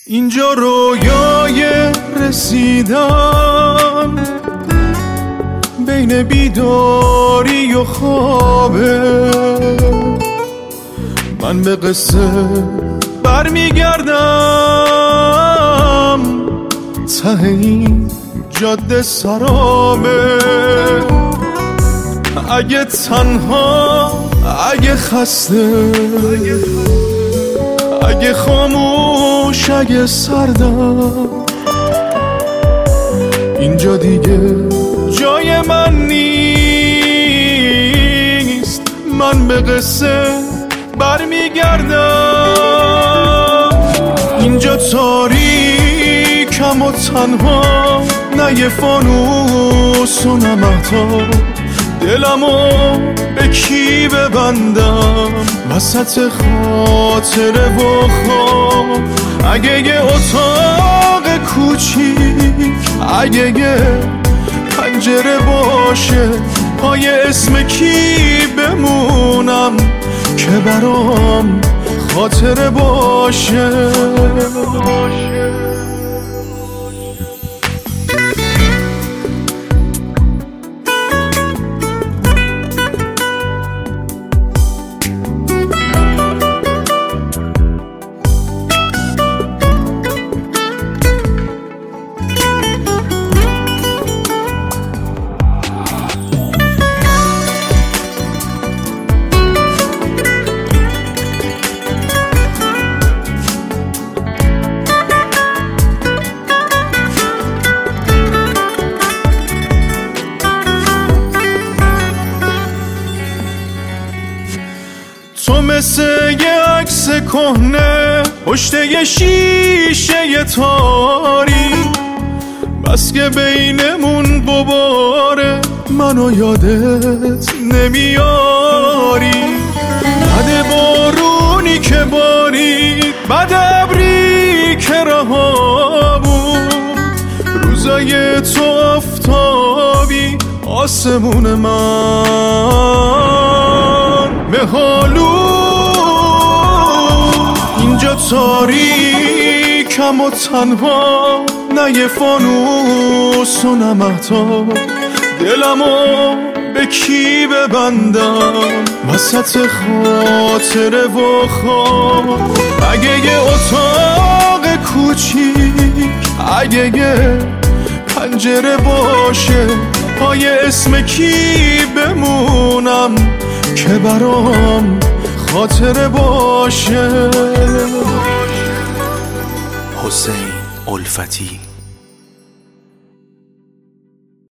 اینجا رویای رسیدن بین بیداری و خوابه، من به قصه برمیگردم، ته این جاده سرابه. اگه تنها، اگه خسته، اگه خاموش، اگه سردم، اینجا دیگه جای من نیست، من به قصه برمیگردم. اینجا تاریکم و تنها، نه یه فانوس و نه مهتاب، دلمو به کی ببندم وسط خاطره و خواب. اگه یه اتاق کوچیک، اگه یه پنجره باشه، پای اسم کی بمونم که برام خاطره باشه. تو مثل یه عکس کهنه پشت یه شیشه تاریک، بس که بینمون غباره، منو یادت نمیاری. بد بارونی که بارید، بد ابری که رها بود، روزای تو آفتابی، آسمون من مهالو. اینجا تاریکم و تنها، نه یه فانوس و نه مهتاب، دلمو به کی ببندم وسط خاطره و خواب. اگه یه اتاق کوچیک، اگه یه پنجره باشه، پای اسم کی بمونم که برام خاطره باشه. حسین الفتی.